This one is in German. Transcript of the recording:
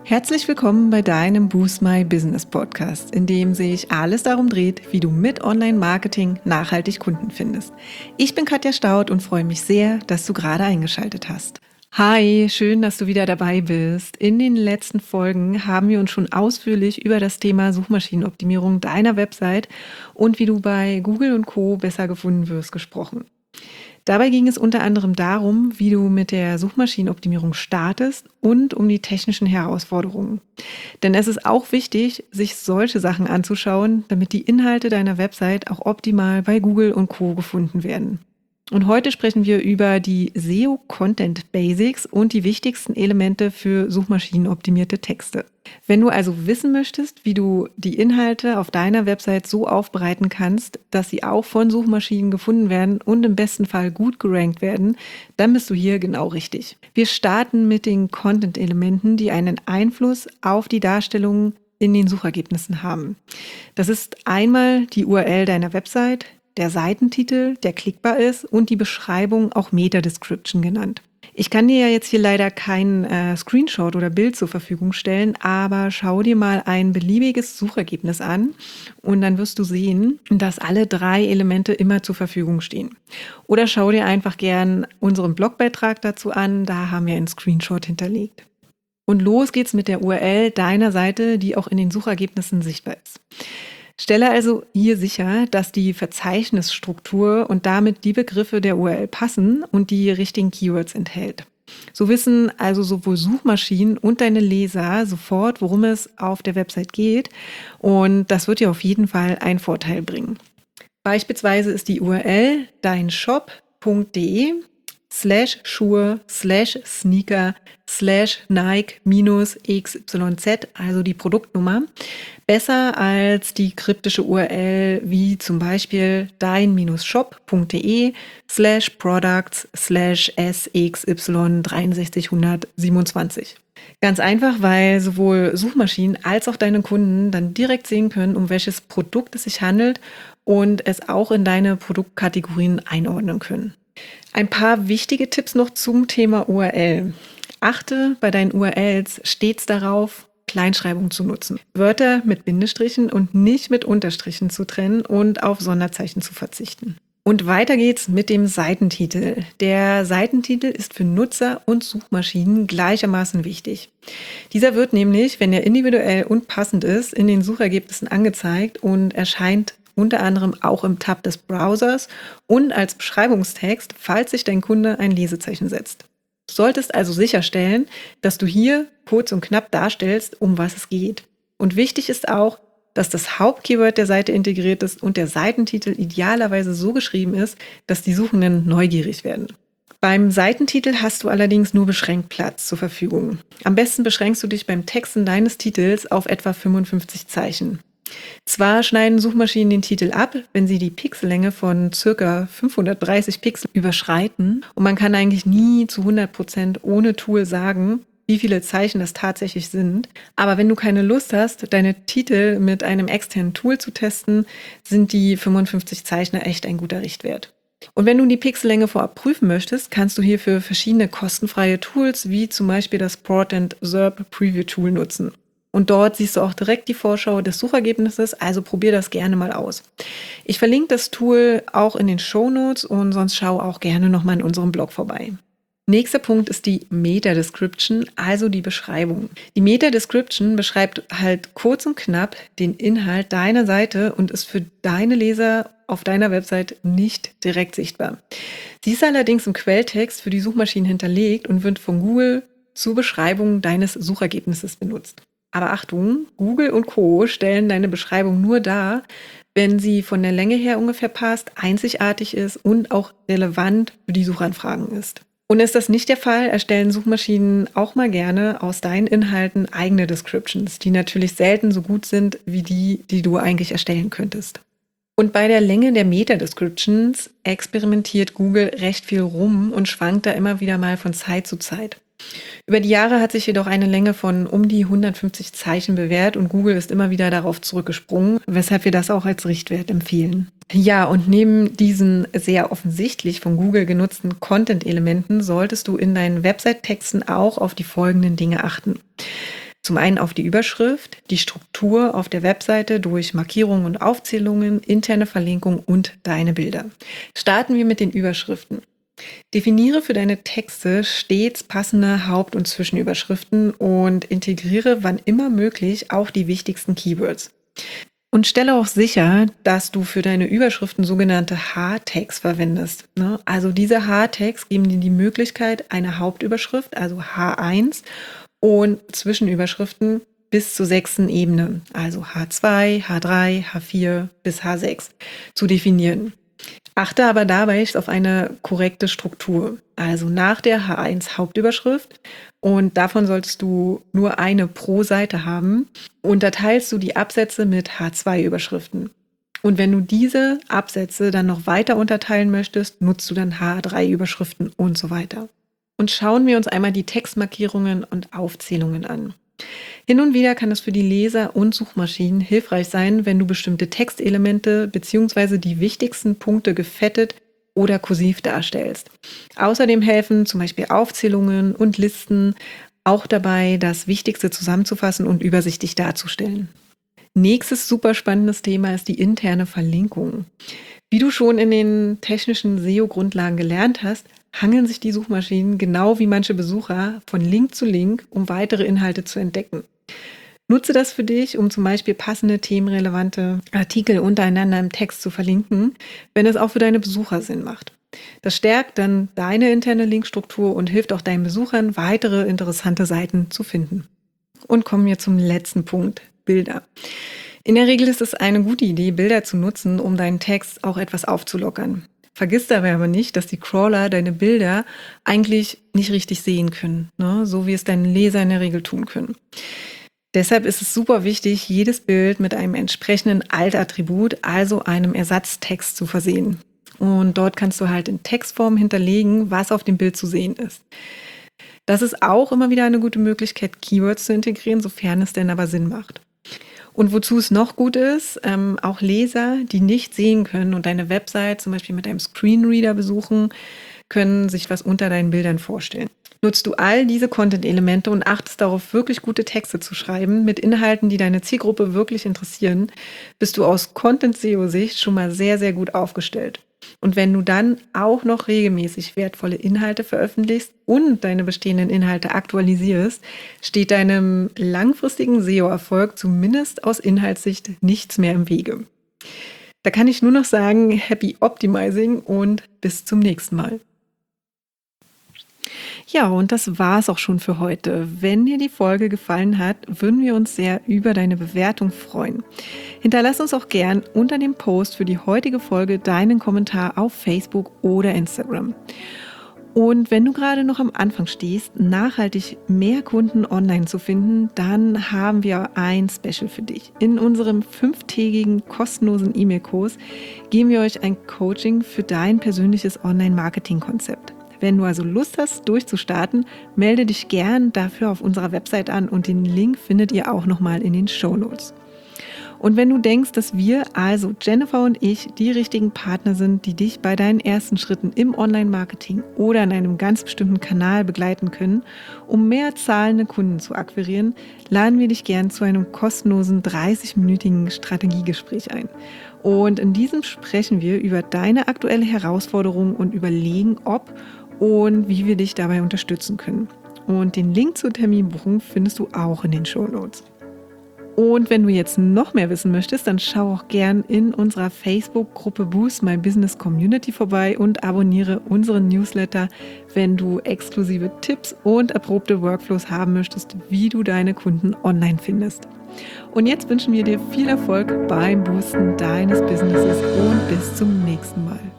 Herzlich willkommen bei deinem Boost My Business Podcast, in dem sich alles darum dreht, wie du mit Online-Marketing nachhaltig Kunden findest. Ich bin Katja Staud und freue mich sehr, dass du gerade eingeschaltet hast. Hi, schön, dass du wieder dabei bist. In den letzten Folgen haben wir uns schon ausführlich über das Thema Suchmaschinenoptimierung deiner Website und wie du bei Google und Co. besser gefunden wirst gesprochen. Dabei ging es unter anderem darum, wie du mit der Suchmaschinenoptimierung startest und um die technischen Herausforderungen. Denn es ist auch wichtig, sich solche Sachen anzuschauen, damit die Inhalte deiner Website auch optimal bei Google und Co. gefunden werden. Und heute sprechen wir über die SEO-Content Basics und die wichtigsten Elemente für suchmaschinenoptimierte Texte. Wenn du also wissen möchtest, wie du die Inhalte auf deiner Website so aufbereiten kannst, dass sie auch von Suchmaschinen gefunden werden und im besten Fall gut gerankt werden, dann bist du hier genau richtig. Wir starten mit den Content-Elementen, die einen Einfluss auf die Darstellung in den Suchergebnissen haben. Das ist einmal die URL deiner Website, der Seitentitel, der klickbar ist, und die Beschreibung, auch Meta-Description genannt. Ich kann dir ja jetzt hier leider kein Screenshot oder Bild zur Verfügung stellen, aber schau dir mal ein beliebiges Suchergebnis an und dann wirst du sehen, dass alle 3 Elemente immer zur Verfügung stehen. Oder schau dir einfach gern unseren Blogbeitrag dazu an, da haben wir einen Screenshot hinterlegt. Und los geht's mit der URL deiner Seite, die auch in den Suchergebnissen sichtbar ist. Stelle also hier sicher, dass die Verzeichnisstruktur und damit die Begriffe der URL passen und die richtigen Keywords enthält. So wissen also sowohl Suchmaschinen und deine Leser sofort, worum es auf der Website geht, und das wird dir auf jeden Fall einen Vorteil bringen. Beispielsweise ist die URL deinshop.de/Schuhe/Sneaker/Nike-XYZ, also die Produktnummer, besser als die kryptische URL wie zum Beispiel dein-shop.de/products/SXY63127. Ganz einfach, weil sowohl Suchmaschinen als auch deine Kunden dann direkt sehen können, um welches Produkt es sich handelt und es auch in deine Produktkategorien einordnen können. Ein paar wichtige Tipps noch zum Thema URL. Achte bei deinen URLs stets darauf, Kleinschreibung zu nutzen, Wörter mit Bindestrichen und nicht mit Unterstrichen zu trennen und auf Sonderzeichen zu verzichten. Und weiter geht's mit dem Seitentitel. Der Seitentitel ist für Nutzer und Suchmaschinen gleichermaßen wichtig. Dieser wird nämlich, wenn er individuell und passend ist, in den Suchergebnissen angezeigt und erscheint unter anderem auch im Tab des Browsers und als Beschreibungstext, falls sich dein Kunde ein Lesezeichen setzt. Du solltest also sicherstellen, dass du hier kurz und knapp darstellst, um was es geht. Und wichtig ist auch, dass das Hauptkeyword der Seite integriert ist und der Seitentitel idealerweise so geschrieben ist, dass die Suchenden neugierig werden. Beim Seitentitel hast du allerdings nur beschränkt Platz zur Verfügung. Am besten beschränkst du dich beim Texten deines Titels auf etwa 55 Zeichen. Zwar schneiden Suchmaschinen den Titel ab, wenn sie die Pixellänge von ca. 530 Pixel überschreiten, und man kann eigentlich nie zu 100% ohne Tool sagen, wie viele Zeichen das tatsächlich sind. Aber wenn du keine Lust hast, deine Titel mit einem externen Tool zu testen, sind die 55 Zeichen echt ein guter Richtwert. Und wenn du die Pixellänge vorab prüfen möchtest, kannst du hierfür verschiedene kostenfreie Tools wie zum Beispiel das Prot and SERP Preview Tool nutzen. Und dort siehst du auch direkt die Vorschau des Suchergebnisses, also probier das gerne mal aus. Ich verlinke das Tool auch in den Shownotes und sonst schau auch gerne nochmal in unserem Blog vorbei. Nächster Punkt ist die Meta-Description, also die Beschreibung. Die Meta-Description beschreibt halt kurz und knapp den Inhalt deiner Seite und ist für deine Leser auf deiner Website nicht direkt sichtbar. Sie ist allerdings im Quelltext für die Suchmaschinen hinterlegt und wird von Google zur Beschreibung deines Suchergebnisses benutzt. Aber Achtung, Google und Co. stellen deine Beschreibung nur dar, wenn sie von der Länge her ungefähr passt, einzigartig ist und auch relevant für die Suchanfragen ist. Und ist das nicht der Fall, erstellen Suchmaschinen auch mal gerne aus deinen Inhalten eigene Descriptions, die natürlich selten so gut sind wie die, die du eigentlich erstellen könntest. Und bei der Länge der Meta-Descriptions experimentiert Google recht viel rum und schwankt da immer wieder mal von Zeit zu Zeit. Über die Jahre hat sich jedoch eine Länge von um die 150 Zeichen bewährt und Google ist immer wieder darauf zurückgesprungen, weshalb wir das auch als Richtwert empfehlen. Ja, und neben diesen sehr offensichtlich von Google genutzten Content-Elementen solltest du in deinen Website-Texten auch auf die folgenden Dinge achten. Zum einen auf die Überschrift, die Struktur auf der Webseite durch Markierungen und Aufzählungen, interne Verlinkung und deine Bilder. Starten wir mit den Überschriften. Definiere für deine Texte stets passende Haupt- und Zwischenüberschriften und integriere wann immer möglich auch die wichtigsten Keywords. Und stelle auch sicher, dass du für deine Überschriften sogenannte H-Tags verwendest. Also diese H-Tags geben dir die Möglichkeit, eine Hauptüberschrift, also H1, und Zwischenüberschriften bis zur 6. Ebene, also H2, H3, H4 bis H6, zu definieren. Achte aber dabei auf eine korrekte Struktur, also nach der H1 Hauptüberschrift, und davon solltest du nur eine pro Seite haben, unterteilst du die Absätze mit H2 Überschriften. Und wenn du diese Absätze dann noch weiter unterteilen möchtest, nutzt du dann H3 Überschriften und so weiter. Und schauen wir uns einmal die Textmarkierungen und Aufzählungen an. Hin und wieder kann es für die Leser und Suchmaschinen hilfreich sein, wenn du bestimmte Textelemente bzw. die wichtigsten Punkte gefettet oder kursiv darstellst. Außerdem helfen zum Beispiel Aufzählungen und Listen auch dabei, das Wichtigste zusammenzufassen und übersichtlich darzustellen. Nächstes super spannendes Thema ist die interne Verlinkung. Wie du schon in den technischen SEO-Grundlagen gelernt hast, hangeln sich die Suchmaschinen genau wie manche Besucher von Link zu Link, um weitere Inhalte zu entdecken. Nutze das für dich, um zum Beispiel passende themenrelevante Artikel untereinander im Text zu verlinken, wenn es auch für deine Besucher Sinn macht. Das stärkt dann deine interne Linkstruktur und hilft auch deinen Besuchern, weitere interessante Seiten zu finden. Und kommen wir zum letzten Punkt, Bilder. In der Regel ist es eine gute Idee, Bilder zu nutzen, um deinen Text auch etwas aufzulockern. Vergiss dabei aber nicht, dass die Crawler deine Bilder eigentlich nicht richtig sehen können, so wie es deine Leser in der Regel tun können. Deshalb ist es super wichtig, jedes Bild mit einem entsprechenden Alt-Attribut, also einem Ersatztext, zu versehen. Und dort kannst du halt in Textform hinterlegen, was auf dem Bild zu sehen ist. Das ist auch immer wieder eine gute Möglichkeit, Keywords zu integrieren, sofern es denn aber Sinn macht. Und wozu es noch gut ist, auch Leser, die nicht sehen können und deine Website zum Beispiel mit einem Screenreader besuchen, können sich was unter deinen Bildern vorstellen. Nutzt du all diese Content-Elemente und achtest darauf, wirklich gute Texte zu schreiben mit Inhalten, die deine Zielgruppe wirklich interessieren, bist du aus Content-SEO-Sicht schon mal sehr, sehr gut aufgestellt. Und wenn du dann auch noch regelmäßig wertvolle Inhalte veröffentlichst und deine bestehenden Inhalte aktualisierst, steht deinem langfristigen SEO-Erfolg zumindest aus Inhaltssicht nichts mehr im Wege. Da kann ich nur noch sagen, happy optimizing und bis zum nächsten Mal. Ja, und das war's auch schon für heute. Wenn dir die Folge gefallen hat, würden wir uns sehr über deine Bewertung freuen. Hinterlass uns auch gern unter dem Post für die heutige Folge deinen Kommentar auf Facebook oder Instagram. Und wenn du gerade noch am Anfang stehst, nachhaltig mehr Kunden online zu finden, dann haben wir ein Special für dich. In unserem 5-tägigen kostenlosen E-Mail-Kurs geben wir euch ein Coaching für dein persönliches Online-Marketing-Konzept. Wenn du also Lust hast, durchzustarten, melde dich gern dafür auf unserer Website an und den Link findet ihr auch nochmal in den Shownotes. Und wenn du denkst, dass wir, also Jennifer und ich, die richtigen Partner sind, die dich bei deinen ersten Schritten im Online-Marketing oder in einem ganz bestimmten Kanal begleiten können, um mehr zahlende Kunden zu akquirieren, laden wir dich gern zu einem kostenlosen 30-minütigen Strategiegespräch ein. Und in diesem sprechen wir über deine aktuelle Herausforderung und überlegen, ob und wie wir dich dabei unterstützen können. Und den Link zur Terminbuchung findest du auch in den Shownotes. Und wenn du jetzt noch mehr wissen möchtest, dann schau auch gern in unserer Facebook-Gruppe Boost My Business Community vorbei und abonniere unseren Newsletter, wenn du exklusive Tipps und erprobte Workflows haben möchtest, wie du deine Kunden online findest. Und jetzt wünschen wir dir viel Erfolg beim Boosten deines Businesses und bis zum nächsten Mal.